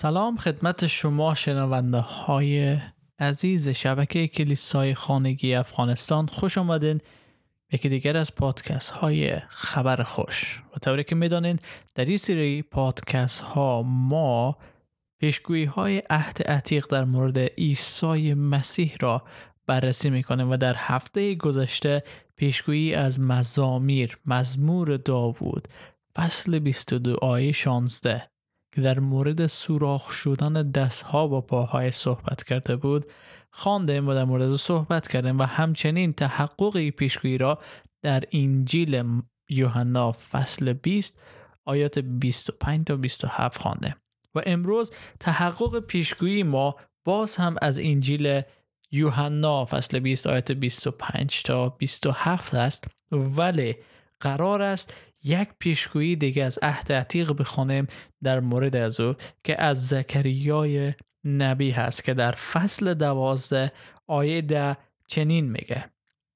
سلام خدمت شما شنونده های عزیز شبکه کلیسای خانگی افغانستان. خوش آمدین به یکی دیگر از پادکست های خبر خوش. و طوری که میدانین در این سری پادکست ها ما پیشگویی های عهد عتیق در مورد عیسی مسیح را بررسی میکنیم و در هفته گذشته پیشگویی از مزمور داوود فصل 22 آیه 16 که در مورد سوراخ شدن دستها و پاهای صحبت کرده بود خواندیم و در مورد از صحبت کردیم و همچنین تحقق پیشگویی را در انجیل یوحنا فصل 20 آیات 25 تا 27 خواندیم و امروز تحقق پیشگویی ما باز هم از انجیل یوحنا فصل 20 آیات 25 تا 27 است، ولی قرار است یک پیشگویی دیگه از عهد عتیق بخونیم در مورد از او که از زکریای نبی هست که در فصل 12 آیه 10 چنین میگه: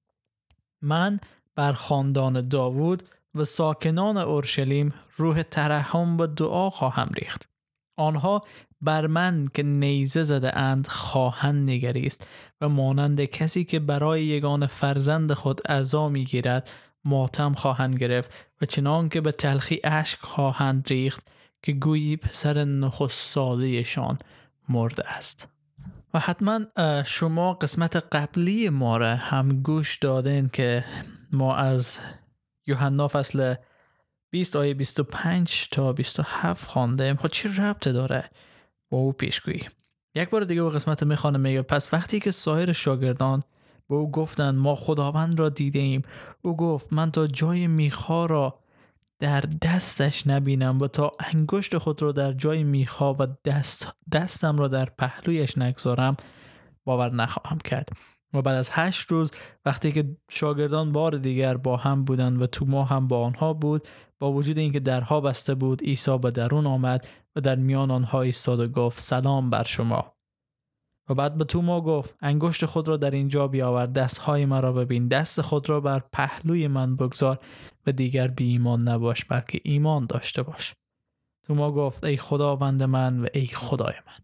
من بر خاندان داوود و ساکنان اورشلیم روح ترحم و دعا خواهم ریخت. آنها بر من که نیزه زده اند خواهند نگریست و مانند کسی که برای یگان فرزند خود عزا میگیرد ماتم خواهند گرفت و چنان که به تلخی اشک خواهند ریخت که گویی پسر نخست ساله‌شان مرده است. و حتما شما قسمت قبلی ما را هم گوش دادین که ما از یوحنا فصل 20 آیه 25 تا 27 خواندیم. خب چی ربط داره با او پیشگویی؟ یک بار دیگه با قسمت میخوانم. میگه پس وقتی که سایر شاگردان به او گفتند ما خداوند را دیده ایم، او گفت من تا جای میخا را در دستش نبینم و تا انگشت خود را در جای میخا و دستم را در پهلویش نگذارم باور نخواهم کرد. و بعد از 8 روز وقتی که شاگردان بار دیگر با هم بودند و توما هم با آنها بود، با وجود اینکه درها بسته بود، عیسی به درون آمد و در میان آنها ایستاد و گفت سلام بر شما. و بعد به توما گفت انگشت خود را در اینجا بیاور، دستهای مرا ببین، دست خود را بر پهلوی من بگذار و دیگر بی ایمان نباش بلکه ایمان داشته باش. توما گفت ای خداوند من و ای خدای من.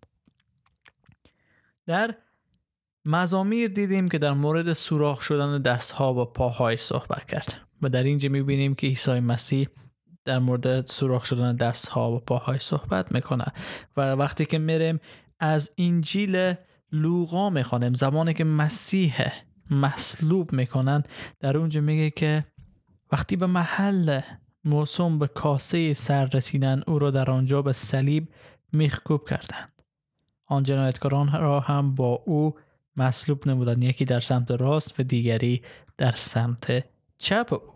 در مزامیر دیدیم که در مورد سوراخ شدن دستها و پاهای صحبت کرد و در اینجا میبینیم که عیسی مسیح در مورد سوراخ شدن دستها و پاهای صحبت میکنه. و وقتی که میریم از انجیل لوقا میخوانیم زمانی که مسیح مصلوب میکنن، در اونجا میگه که وقتی به محل موسوم به کاسه سر رسیدن او را در آنجا به صلیب میخکوب کردند. آن جنایتکاران را هم با او مصلوب نمودند، یکی در سمت راست و دیگری در سمت چپ او.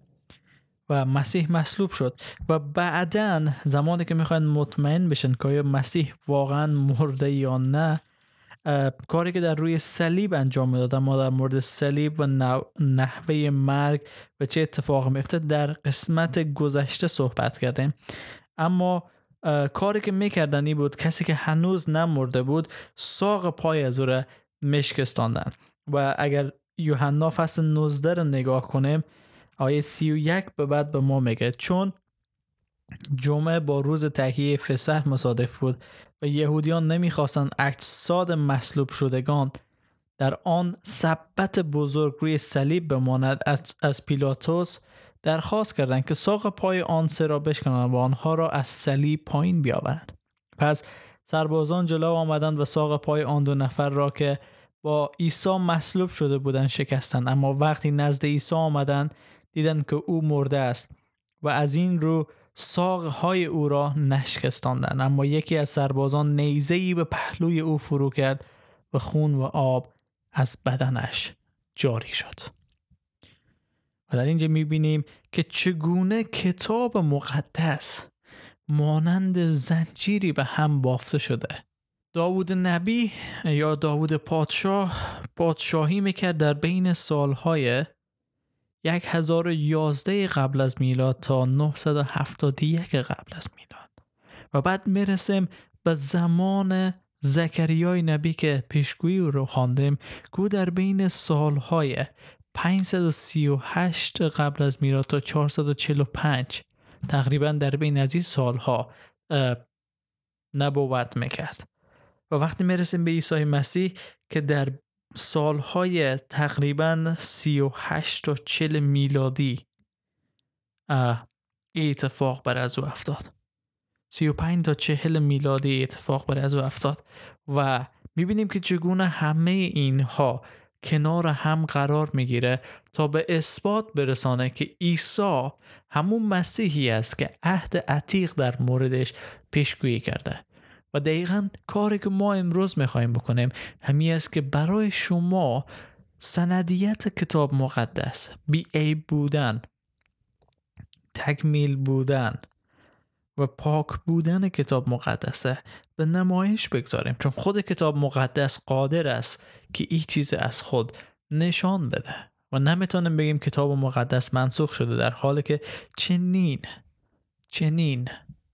و مسیح مصلوب شد و بعداً زمانی که میخواین مطمئن بشن که آیا مسیح واقعا مرده یا نه، کاری که در روی صلیب انجام میدادن، ما در مورد صلیب و نحوه مرگ و چه اتفاق میفته در قسمت گذشته صحبت کردیم. اما کاری که میکردن این بود کسی که هنوز نمرده بود ساق پای از او را میشکستاندن. و اگر یوحنا فصل 19 رو نگاه کنیم آیه 31 به بعد به ما میگه چون جمعه با روز تهیه فسح مصادف بود و یهودیان نمیخواستند اجساد مصلوب شدگان در آن سبت بزرگ روی صلیب بماند، از پیلاتوس درخواست کردند که ساق پای آن سه را بشکنند و آنها را از صلیب پایین بیاورند. پس سربازان جلو آمدند و ساق پای آن 2 نفر را که با عیسی مصلوب شده بودند شکستند. اما وقتی نزد عیسی آمدند دیدند که او مرده است و از این رو ساقهای او را نشکستاندند. اما یکی از سربازان نیزه‌ای به پهلوی او فرو کرد و خون و آب از بدنش جاری شد. و در اینجا میبینیم که چگونه کتاب مقدس مانند زنجیری به هم بافته شده. داوود نبی یا داوود پادشاهی میکرد در بین سالهای 1011 قبل از میلاد تا 971 قبل از میلاد. و بعد میرسیم به زمان زکریای نبی که پیشگویی رو خواندیم که در بین سالهای 538 قبل از میلاد تا 445 تقریبا در بین از این سالها نبوت میکرد. و وقتی میرسیم به عیسی مسیح که در سالهای تقریبا 38 تا 40 میلادی اتفاق بر از او افتاد. 35 تا 40 میلادی اتفاق بر از او افتاد و میبینیم که چگونه همه اینها کنار هم قرار میگیره تا به اثبات برسانه که عیسی همون مسیحی است که عهد عتیق در موردش پیشگویی کرده. و دقیقاً کاری که ما امروز میخوایم بکنیم همین است که برای شما سندیت کتاب مقدس، بی‌عیب بودن، تکمیل بودن و پاک بودن کتاب مقدسه به نمایش بگذاریم، چون خود کتاب مقدس قادر است که این چیز از خود نشان بده و نمیتونیم بگیم کتاب مقدس منسوخ شده، در حالی که چنین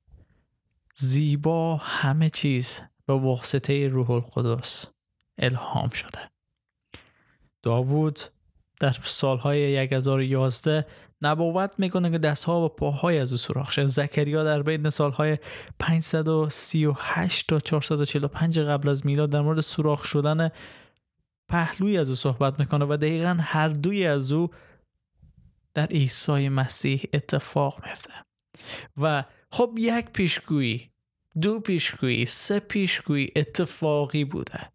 زیبا همه چیز به واسطه روح القدس الهام شده. داوود در سالهای 1011 نبوت میکنه که دستها و پاهای از او سوراخ شد. زکریا در بین سالهای 538 تا 445 قبل از میلاد در مورد سوراخ شدن پهلوی از او صحبت میکنه و دقیقاً هر دوی از او در عیسی مسیح اتفاق میفته. و خب یک پیشگویی، 2 پیشگویی، 3 پیشگویی اتفاقی بوده.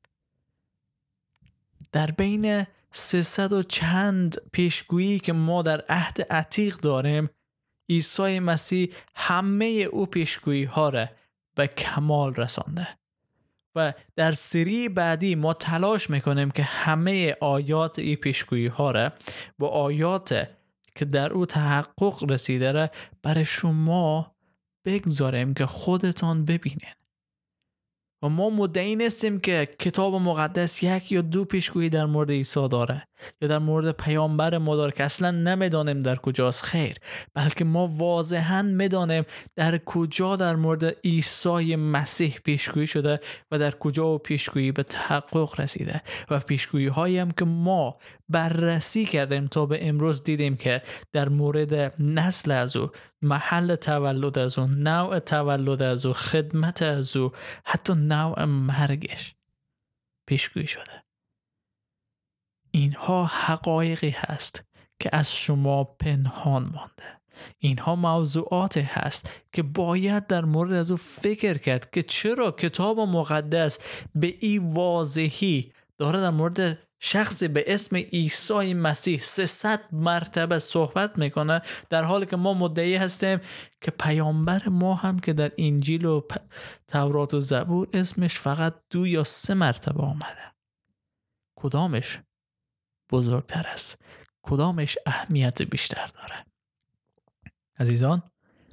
در بین 300 و چند پیشگویی که ما در عهد عتیق داریم، عیسی مسیح همه او پیشگویی ها را به کمال رسانده. و در سری بعدی ما تلاش میکنیم که همه آیات این پیشگویی ها را با آیات که در او تحقق رسیده را برای شما بگذاریم که خودتان ببینین. و ما مدعی نیستیم که کتاب مقدس 1 یا 2 پیشگویی در مورد عیسی داره یا در مورد پیامبر ما داره که اصلا نمیدانیم در کجاست. خیر، بلکه ما واضحاً میدانیم در کجا در مورد عیسی مسیح پیشگویی شده و در کجا او پیشگویی به تحقق رسیده. و پیشگویی هایی هم که ما بررسی کردیم تا به امروز دیدیم که در مورد نسل از او، محل تولد از او، نوع تولد از او، خدمت از او، حتی نوع مرگش پیشگویی شده. اینها حقایقی هست که از شما پنهان مانده. اینها موضوعاتی هست که باید در مورد از او فکر کرد که چرا کتاب مقدس به این واضحی داره در مورد شخصی به اسم عیسی مسیح 300 مرتبه صحبت میکنه، در حالی که ما مدعی هستیم که پیامبر ما هم که در انجیل و تورات و زبور اسمش فقط 2 یا 3 مرتبه آمده. کدامش بزرگتر است؟ کدامش اهمیت بیشتر داره؟ عزیزان،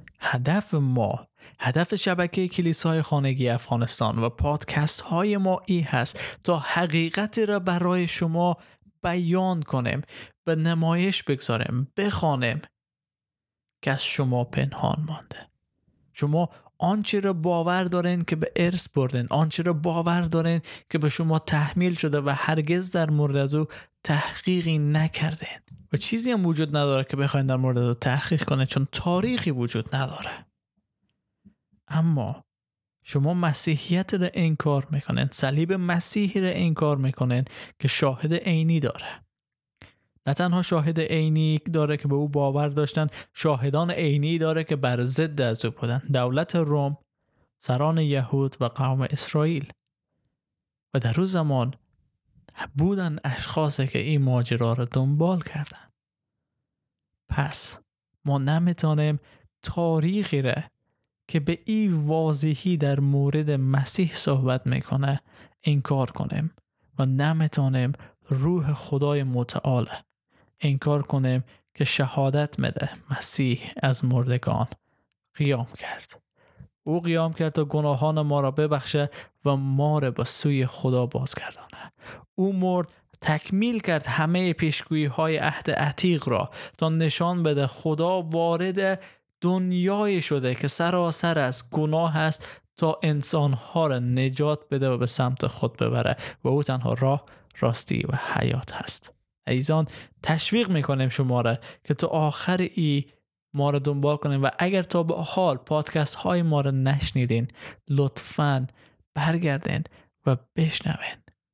هدف شبکه کلیسای خانگی افغانستان و پادکست های ما این هست تا حقیقتی را برای شما بیان کنیم، به نمایش بگذاریم، بخوانیم که از شما پنهان مانده. شما آنچه را باور دارین که به ارث بردین، آنچه را باور دارین که به شما تحمیل شده و هرگز در مورد از او تحقیقی نکردین و چیزی هم وجود نداره که بخواین در مورد از او تحقیق کنین، چون تاریخی وجود نداره. اما شما مسیحیت را انکار میکنین، صلیب مسیحی را انکار میکنین که شاهد عینی داره. نه تنها شاهد عینی داره که به او باور داشتن، شاهدان عینی داره که بر ضد از او بودن، دولت روم، سران یهود و قوم اسرائیل. و در روز زمان بودن اشخاصی که این ماجرا را دنبال کردن. پس ما نمیتونیم تاریخی را که به این واضحی در مورد مسیح صحبت میکنه انکار کنیم و نمیتونیم روح خدای متعال انکار کنیم که شهادت میده مسیح از مردگان قیام کرد. او قیام کرد تا گناهان ما را ببخشه و ما را به سوی خدا بازگردانه. او مرد، تکمیل کرد همه پیشگویی های عهد عتیق را تا نشان بده خدا وارد دنیای شده که سراسر از گناه است تا انسانها را نجات بده و به سمت خود ببره و او تنها راه، راستی و حیات هست. عزیزان، تشویق میکنیم شما را که تا آخر این ما رو دنبال کنین و اگر تا به حال پادکست های ما رو نشنیدین لطفاً برگردین و بشنوین.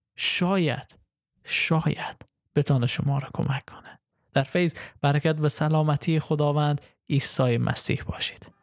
شاید بتونه شما رو کمک کنه. در فیض، برکت و سلامتی خداوند عیسی مسیح باشید.